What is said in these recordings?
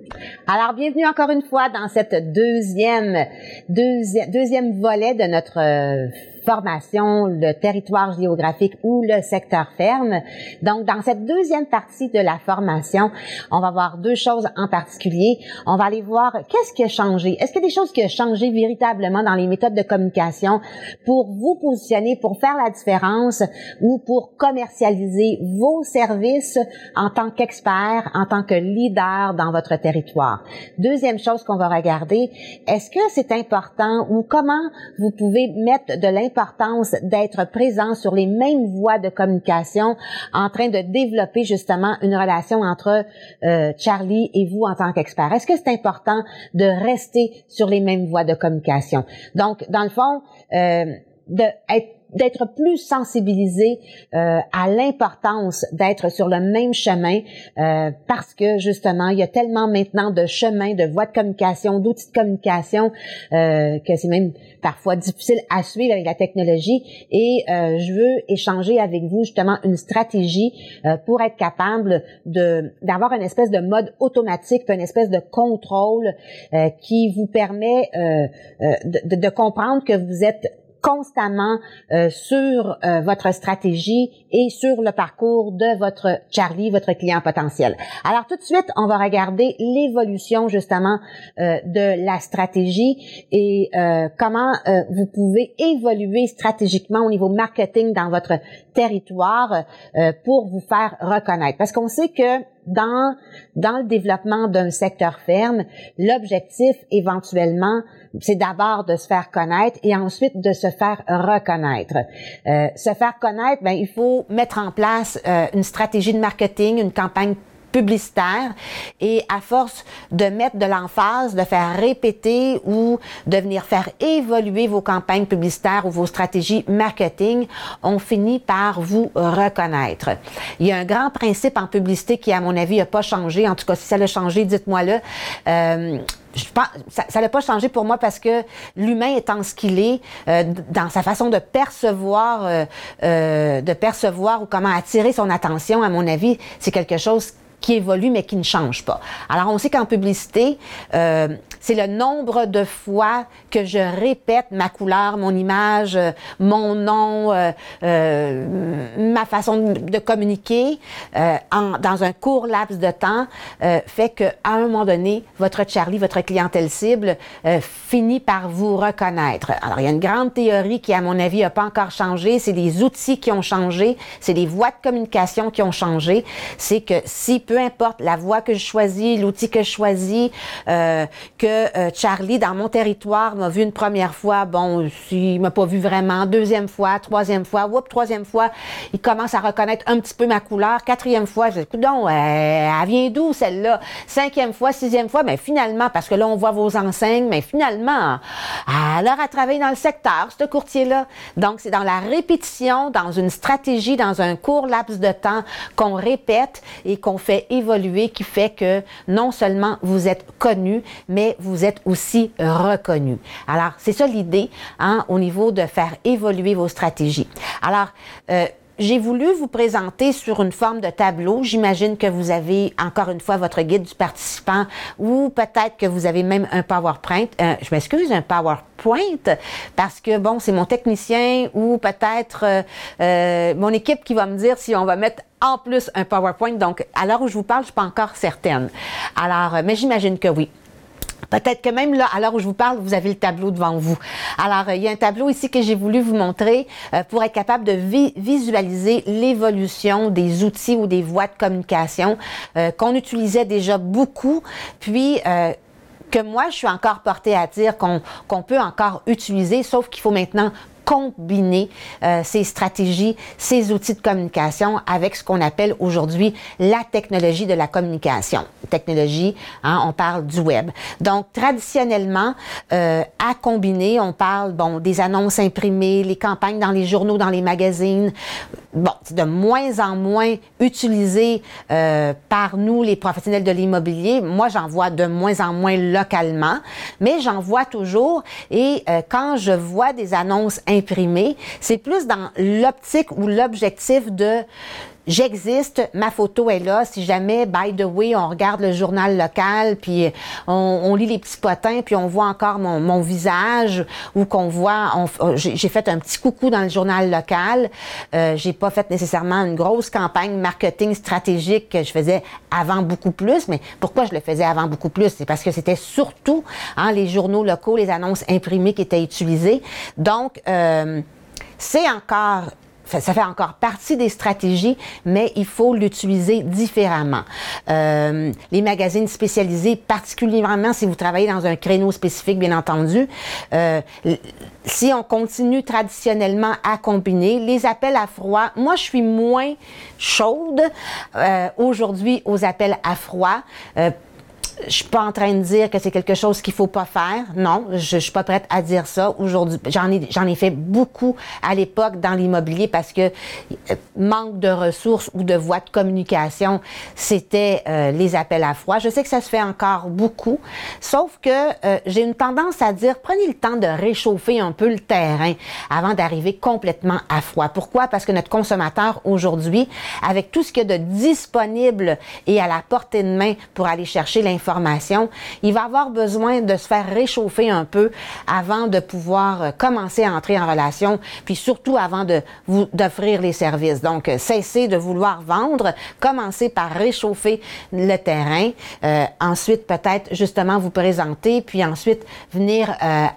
Alors, bienvenue encore une fois dans cette deuxième volet de notre formation, le territoire géographique ou le secteur ferme. Donc, dans cette deuxième partie de la formation, on va voir deux choses en particulier. On va aller voir qu'est-ce qui a changé. Est-ce qu'il y a des choses qui ont changé véritablement dans les méthodes de communication pour vous positionner, pour faire la différence ou pour commercialiser vos services en tant qu'expert, en tant que leader dans votre territoire. Deuxième chose qu'on va regarder, est-ce que c'est important ou comment vous pouvez mettre de l'importance d'être présent sur les mêmes voies de communication en train de développer justement une relation entre Charlie et vous en tant qu'expert. Est-ce que c'est important de rester sur les mêmes voies de communication? Donc, dans le fond, d'être plus sensibilisé à l'importance d'être sur le même chemin parce que justement, il y a tellement maintenant de chemins, de voies de communication, d'outils de communication que c'est même parfois difficile à suivre avec la technologie et je veux échanger avec vous justement une stratégie pour être capable d'avoir une espèce de mode automatique, une espèce de contrôle qui vous permet de comprendre que vous êtes constamment sur votre stratégie et sur le parcours de votre Charlie, votre client potentiel. Alors tout de suite, on va regarder l'évolution justement de la stratégie et comment vous pouvez évoluer stratégiquement au niveau marketing dans votre territoire pour vous faire reconnaître. Parce qu'on sait que dans le développement d'un secteur ferme, l'objectif éventuellement, c'est d'abord de se faire connaître et ensuite de se faire reconnaître. Se faire connaître, ben il faut mettre en place une stratégie de marketing, une campagne publicitaire et à force de mettre de l'emphase, de faire répéter ou de venir faire évoluer vos campagnes publicitaires ou vos stratégies marketing, on finit par vous reconnaître. Il y a un grand principe en publicité qui, à mon avis, n'a pas changé. En tout cas, si ça l'a changé, dites-moi-le. Je pense, ça n'a pas changé pour moi parce que l'humain étant ce qu'il est, dans sa façon de percevoir ou comment attirer son attention, à mon avis, c'est quelque chose qui évolue mais qui ne change pas. Alors, on sait qu'en publicité, c'est le nombre de fois que je répète ma couleur, mon image, mon nom, ma façon de communiquer dans un court laps de temps fait qu'à un moment donné, votre Charlie, votre clientèle cible finit par vous reconnaître. Alors, il y a une grande théorie qui, à mon avis, n'a pas encore changé. C'est les outils qui ont changé, c'est les voies de communication qui ont changé. C'est que si peu importe la voie que je choisis, l'outil que je choisis, Charlie, dans mon territoire, m'a vu une première fois, bon, il m'a pas vu vraiment, deuxième fois, troisième fois, troisième fois, il commence à reconnaître un petit peu ma couleur, quatrième fois, je dis, coudonc, elle vient d'où celle-là? Cinquième fois, sixième fois, mais finalement, parce que là, on voit vos enseignes, mais finalement, alors, elle travaille dans le secteur, ce courtier-là. Donc, c'est dans la répétition, dans une stratégie, dans un court laps de temps qu'on répète et qu'on fait évoluer qui fait que non seulement vous êtes connu, mais vous êtes aussi reconnu. Alors, c'est ça l'idée, hein, au niveau de faire évoluer vos stratégies. Alors, j'ai voulu vous présenter sur une forme de tableau. J'imagine que vous avez encore une fois votre guide du participant ou peut-être que vous avez même un PowerPoint. Je m'excuse, un PowerPoint parce que bon, c'est mon technicien ou peut-être mon équipe qui va me dire si on va mettre en plus un PowerPoint. Donc, à l'heure où je vous parle, je suis pas encore certaine. Alors, mais j'imagine que oui. Peut-être que même là, à l'heure où je vous parle, vous avez le tableau devant vous. Alors, il y a un tableau ici que j'ai voulu vous montrer pour être capable de visualiser l'évolution des outils ou des voies de communication qu'on utilisait déjà beaucoup, puis que moi, je suis encore portée à dire qu'on peut encore utiliser, sauf qu'il faut maintenant combiner ces stratégies, ces outils de communication avec ce qu'on appelle aujourd'hui la technologie de la communication. Technologie, hein, on parle du web. Donc, traditionnellement, à combiner, on parle, bon, des annonces imprimées, les campagnes dans les journaux, dans les magazines. Bon, c'est de moins en moins utilisé par nous, les professionnels de l'immobilier. Moi, j'en vois de moins en moins localement, mais j'en vois toujours. Et quand je vois des annonces imprimées, c'est plus dans l'optique ou l'objectif de j'existe, ma photo est là. Si jamais, by the way, on regarde le journal local, puis on lit les petits potins, puis on voit encore mon visage, ou qu'on voit, j'ai fait un petit coucou dans le journal local. J'ai pas fait nécessairement une grosse campagne marketing stratégique que je faisais avant beaucoup plus, mais pourquoi je le faisais avant beaucoup plus? C'est parce que c'était surtout les journaux locaux, les annonces imprimées qui étaient utilisées. Donc, ça fait encore partie des stratégies, mais il faut l'utiliser différemment. Les magazines spécialisés, particulièrement si vous travaillez dans un créneau spécifique, bien entendu, si on continue traditionnellement à combiner les appels à froid, moi je suis moins chaude aujourd'hui aux appels à froid. Je suis pas en train de dire que c'est quelque chose qu'il faut pas faire. Non, je suis pas prête à dire ça aujourd'hui. J'en ai fait beaucoup à l'époque dans l'immobilier parce que manque de ressources ou de voies de communication, c'était les appels à froid. Je sais que ça se fait encore beaucoup, sauf que j'ai une tendance à dire prenez le temps de réchauffer un peu le terrain avant d'arriver complètement à froid. Pourquoi? Parce que notre consommateur aujourd'hui, avec tout ce qu'il y a de disponible et à la portée de main pour aller chercher l'information, il va avoir besoin de se faire réchauffer un peu avant de pouvoir commencer à entrer en relation, puis surtout avant d'offrir les services. Donc, cessez de vouloir vendre, commencez par réchauffer le terrain, ensuite peut-être justement vous présenter, puis ensuite venir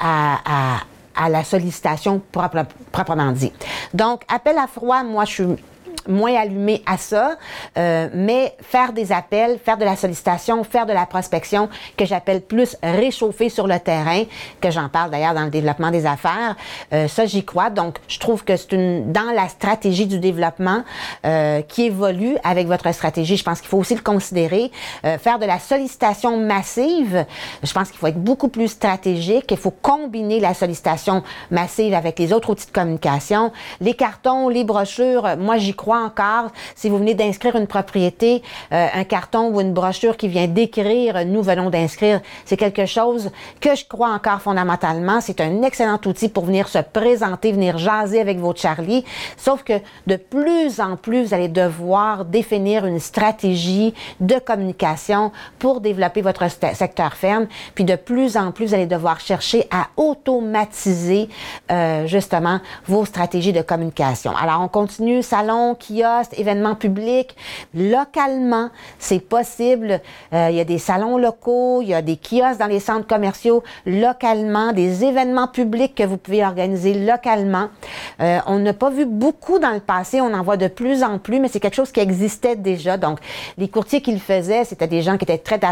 à la sollicitation proprement dit. Donc, appel à froid, moi je suis moins allumé à ça, mais faire des appels, faire de la sollicitation, faire de la prospection, que j'appelle plus réchauffer sur le terrain, que j'en parle d'ailleurs dans le développement des affaires, ça j'y crois. Donc, je trouve que c'est dans la stratégie du développement qui évolue avec votre stratégie. Je pense qu'il faut aussi le considérer. Faire de la sollicitation massive, je pense qu'il faut être beaucoup plus stratégique. Il faut combiner la sollicitation massive avec les autres outils de communication. Les cartons, les brochures, moi j'y crois encore. Si vous venez d'inscrire une propriété, un carton ou une brochure qui vient décrire « Nous venons d'inscrire », c'est quelque chose que je crois encore fondamentalement. C'est un excellent outil pour venir se présenter, venir jaser avec votre Charlie. Sauf que de plus en plus, vous allez devoir définir une stratégie de communication pour développer votre secteur ferme. Puis de plus en plus, vous allez devoir chercher à automatiser justement vos stratégies de communication. Alors, on continue, salon, kiosques, événements publics. Localement, c'est possible. Il y a des salons locaux, il y a des kiosques dans les centres commerciaux localement, des événements publics que vous pouvez organiser localement. On n'a pas vu beaucoup dans le passé, on en voit de plus en plus, mais c'est quelque chose qui existait déjà. Donc, les courtiers qui le faisaient, c'était des gens qui étaient très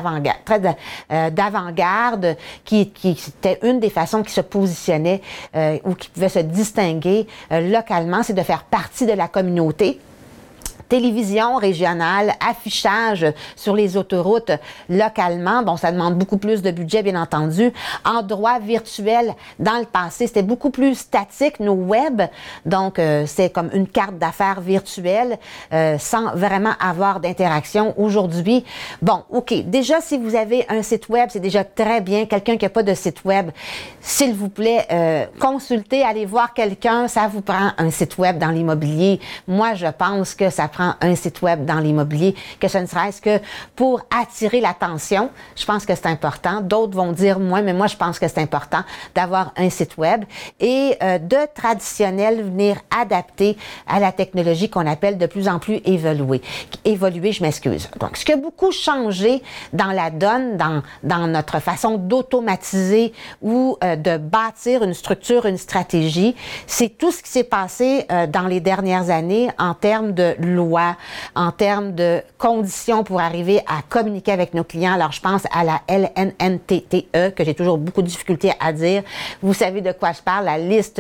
d'avant-garde, qui c'était une des façons qui se positionnaient ou qui pouvaient se distinguer localement, c'est de faire partie de la communauté. Télévision régionale, affichage sur les autoroutes localement. Bon, ça demande beaucoup plus de budget, bien entendu. Endroits virtuels, dans le passé, c'était beaucoup plus statique, nos web. Donc, c'est comme une carte d'affaires virtuelle sans vraiment avoir d'interaction. Aujourd'hui, bon, OK. Déjà, si vous avez un site web, c'est déjà très bien. Quelqu'un qui n'a pas de site web, s'il vous plaît, consultez, allez voir quelqu'un. Ça vous prend un site web dans l'immobilier. Moi, je pense que ça prend un site web dans l'immobilier, que ce ne serait-ce que pour attirer l'attention. Je pense que c'est important. D'autres vont dire moins, mais moi, je pense que c'est important d'avoir un site web et de traditionnel venir adapter à la technologie qu'on appelle de plus en plus évoluer, je m'excuse. Donc, ce qui a beaucoup changé dans la donne, dans notre façon d'automatiser ou de bâtir une structure, une stratégie, c'est tout ce qui s'est passé dans les dernières années en termes de loi, en termes de conditions pour arriver à communiquer avec nos clients. Alors, je pense à la LNNTTE, que j'ai toujours beaucoup de difficultés à dire. Vous savez de quoi je parle, la liste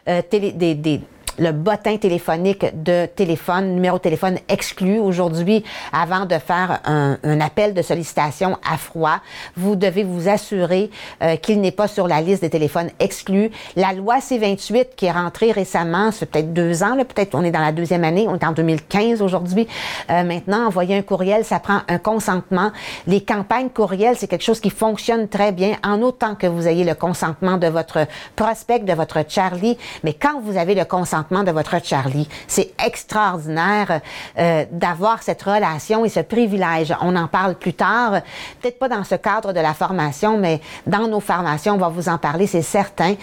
le bottin téléphonique de téléphone, numéro de téléphone exclu. Aujourd'hui, avant de faire un appel de sollicitation à froid, vous devez vous assurer qu'il n'est pas sur la liste des téléphones exclus. La loi C-28 qui est rentrée récemment, c'est peut-être 2 ans, là, peut-être on est dans la 2e année, on est en 2015 aujourd'hui. Maintenant, envoyer un courriel, ça prend un consentement. Les campagnes courriel, c'est quelque chose qui fonctionne très bien en autant que vous ayez le consentement de votre prospect, de votre Charlie. Mais quand vous avez le consentement, présentement de votre Charlie. C'est extraordinaire d'avoir cette relation et ce privilège. On en parle plus tard, peut-être pas dans ce cadre de la formation, mais dans nos formations, on va vous en parler, c'est certain.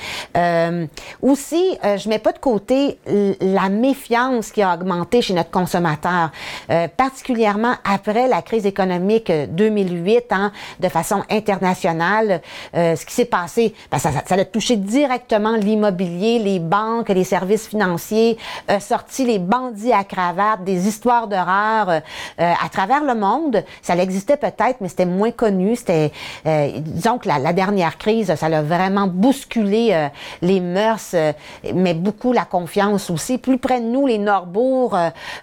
Aussi, je mets pas de côté la méfiance qui a augmenté chez notre consommateur, particulièrement après la crise économique 2008, hein, de façon internationale. Ce qui s'est passé, ça a touché directement l'immobilier, les banques, les services financiers, sorti les bandits à cravate, des histoires d'horreur à travers le monde. Ça existait peut-être, mais c'était moins connu. C'était, disons que la dernière crise, ça a vraiment bousculé les mœurs, mais beaucoup la confiance aussi. Plus près de nous, les Norbourg,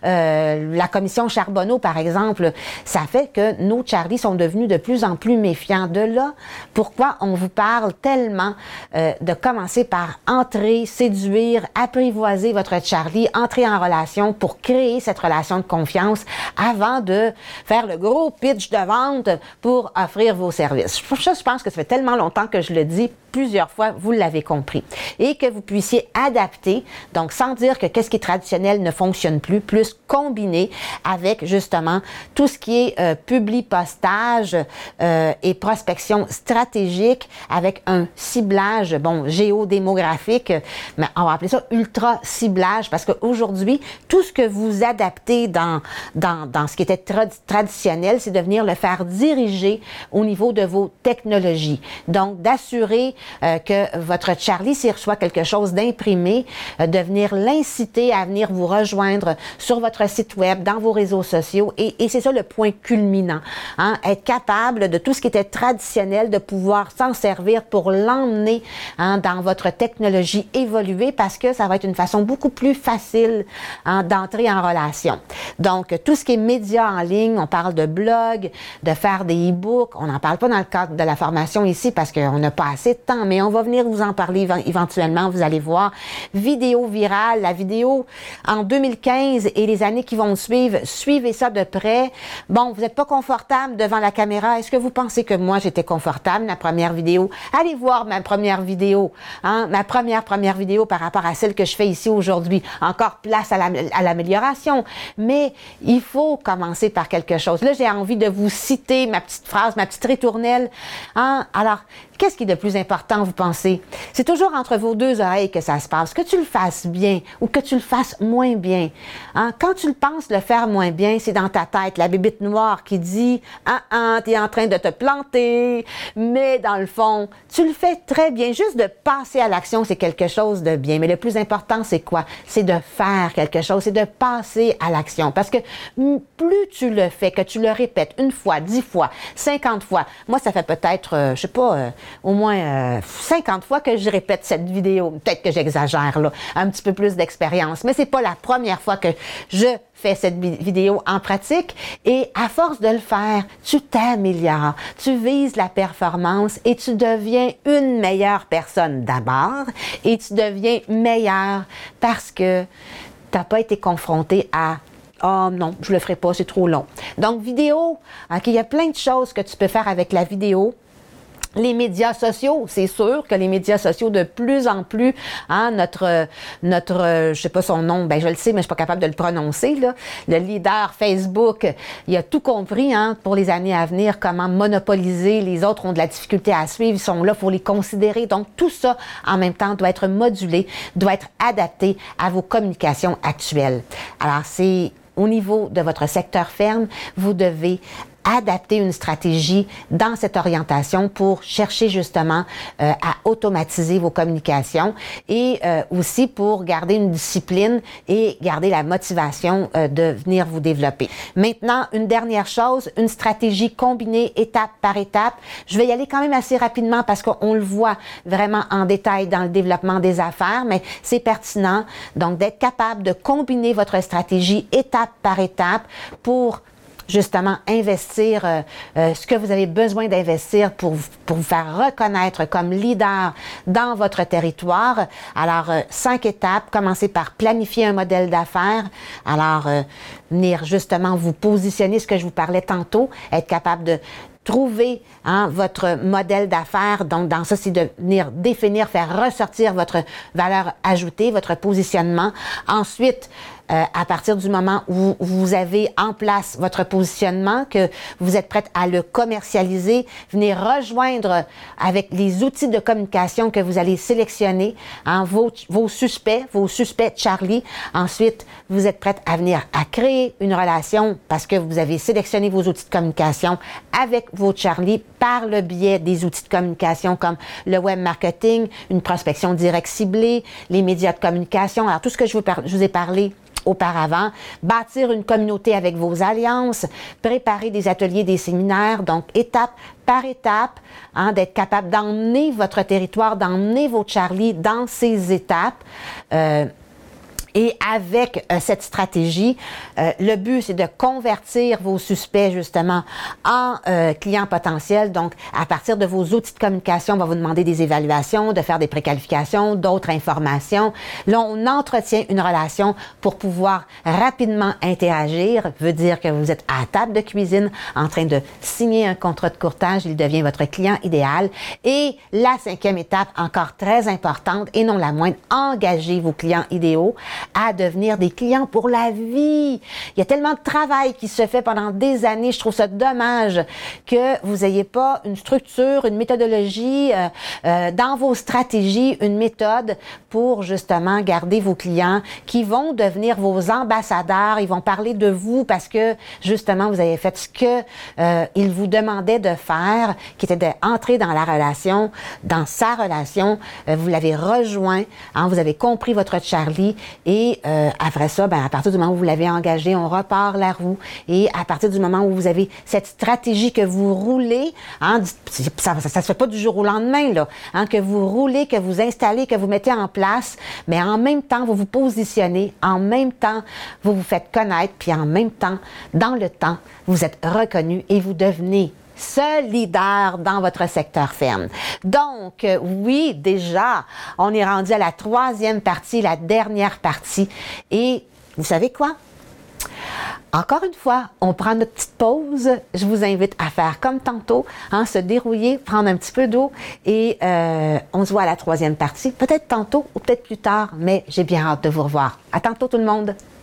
la commission Charbonneau, par exemple, ça fait que nos Charlie sont devenus de plus en plus méfiants. De là, pourquoi on vous parle tellement de commencer par entrer, séduire, apprivoiser votre Charlie, entrer en relation pour créer cette relation de confiance avant de faire le gros pitch de vente pour offrir vos services. Je pense que ça fait tellement longtemps que je le dis, plusieurs fois, vous l'avez compris. Et que vous puissiez adapter, donc sans dire que qu'est-ce qui est traditionnel ne fonctionne plus combiner avec justement tout ce qui est publi-postage et prospection stratégique avec un ciblage, géodémographique, mais on va appeler ça ultra-ciblage parce qu'aujourd'hui, tout ce que vous adaptez dans ce qui était traditionnel, c'est de venir le faire diriger au niveau de vos technologies. Donc, d'assurer que votre Charlie, s'il reçoit quelque chose d'imprimé, de venir l'inciter à venir vous rejoindre sur votre site web, dans vos réseaux sociaux. Et c'est ça le point culminant. Hein? Être capable de tout ce qui était traditionnel, de pouvoir s'en servir pour l'emmener dans votre technologie évoluée parce que ça va être une façon beaucoup plus facile d'entrer en relation. Donc, tout ce qui est médias en ligne, on parle de blog, de faire des e-books. On n'en parle pas dans le cadre de la formation ici parce qu'on n'a pas assez de temps, mais on va venir vous en parler éventuellement, vous allez voir. Vidéo virale, la vidéo en 2015 et les années qui vont suivre, suivez ça de près. Bon, vous n'êtes pas confortable devant la caméra. Est-ce que vous pensez que moi, j'étais confortable, la première vidéo? Allez voir ma première vidéo, ma première vidéo par rapport à celle que je fais ici aujourd'hui. Encore place à l'amélioration, mais il faut commencer par quelque chose. Là, j'ai envie de vous citer ma petite phrase, ma petite ritournelle. Alors, qu'est-ce qui est de plus important, vous pensez? C'est toujours entre vos deux oreilles que ça se passe. Que tu le fasses bien ou que tu le fasses moins bien. Quand tu le penses le faire moins bien, c'est dans ta tête, la bébite noire qui dit « t'es en train de te planter », mais dans le fond, tu le fais très bien. Juste de passer à l'action, c'est quelque chose de bien. Mais le plus important, c'est quoi? C'est de faire quelque chose, c'est de passer à l'action. Parce que plus tu le fais, que tu le répètes une fois, 10 fois, 50 fois, moi, ça fait peut-être, au moins 50 fois que je répète cette vidéo. Peut-être que j'exagère, là, un petit peu plus d'expérience. Mais c'est pas la première fois que je fais cette vidéo en pratique. Et à force de le faire, tu t'améliores, tu vises la performance et tu deviens une meilleure personne d'abord. Et tu deviens meilleur parce que tu n'as pas été confronté à « Oh non, je le ferai pas, c'est trop long ». Donc, vidéo, il y a plein de choses que tu peux faire avec la vidéo. Les médias sociaux, c'est sûr que les médias sociaux de plus en plus, notre, je sais pas son nom, je le sais, mais je suis pas capable de le prononcer, là. Le leader Facebook, il a tout compris, pour les années à venir, comment monopoliser. Les autres ont de la difficulté à suivre, ils sont là, faut les considérer. Donc, tout ça, en même temps, doit être modulé, doit être adapté à vos communications actuelles. Alors, c'est au niveau de votre secteur ferme, vous devez adapter une stratégie dans cette orientation pour chercher justement à automatiser vos communications et aussi pour garder une discipline et garder la motivation de venir vous développer. Maintenant, une dernière chose, une stratégie combinée étape par étape. Je vais y aller quand même assez rapidement parce qu'on le voit vraiment en détail dans le développement des affaires, mais c'est pertinent. Donc, d'être capable de combiner votre stratégie étape par étape pour justement investir ce que vous avez besoin d'investir pour vous faire reconnaître comme leader dans votre territoire. Alors, 5 étapes. Commencez par planifier un modèle d'affaires. Alors, venir justement vous positionner, ce que je vous parlais tantôt, être capable de trouver votre modèle d'affaires. Donc, dans ça, c'est de venir définir, faire ressortir votre valeur ajoutée, votre positionnement. Ensuite, à partir du moment où vous avez en place votre positionnement, que vous êtes prête à le commercialiser, venez rejoindre avec les outils de communication que vous allez sélectionner, vos suspects Charlie. Ensuite, vous êtes prête à venir à créer une relation parce que vous avez sélectionné vos outils de communication avec vos Charlie par le biais des outils de communication comme le web marketing, une prospection directe ciblée, les médias de communication. Alors, tout ce que je vous ai parlé auparavant, bâtir une communauté avec vos alliances, préparer des ateliers, des séminaires, donc étape par étape, d'être capable d'emmener votre territoire, d'emmener vos Charlie dans ces étapes. Et avec cette stratégie, le but, c'est de convertir vos suspects, justement, en clients potentiels. Donc, à partir de vos outils de communication, on va vous demander des évaluations, de faire des préqualifications, d'autres informations. Là, on entretient une relation pour pouvoir rapidement interagir. Veut dire que vous êtes à la table de cuisine en train de signer un contrat de courtage. Il devient votre client idéal. Et la 5e étape, encore très importante et non la moindre, engagez vos clients idéaux à devenir des clients pour la vie. Il y a tellement de travail qui se fait pendant des années. Je trouve ça dommage que vous n'ayez pas une structure, une méthodologie dans vos stratégies, une méthode pour justement garder vos clients qui vont devenir vos ambassadeurs. Ils vont parler de vous parce que justement vous avez fait ce que ils vous demandaient de faire, qui était d'entrer dans la relation, dans sa relation. Vous l'avez rejoint, vous avez compris votre Charlie. Et après ça, à partir du moment où vous l'avez engagé, on repart la roue. Et à partir du moment où vous avez cette stratégie que vous roulez, ça se fait pas du jour au lendemain, là, que vous roulez, que vous installez, que vous mettez en place, mais en même temps, vous vous positionnez, en même temps, vous vous faites connaître, puis en même temps, dans le temps, vous êtes reconnu et vous devenez ce leader dans votre secteur ferme. Donc, oui, déjà, on est rendu à la 3e partie, la dernière partie. Et vous savez quoi? Encore une fois, on prend notre petite pause. Je vous invite à faire comme tantôt, se dérouiller, prendre un petit peu d'eau et on se voit à la 3e partie. Peut-être tantôt ou peut-être plus tard, mais j'ai bien hâte de vous revoir. À tantôt tout le monde!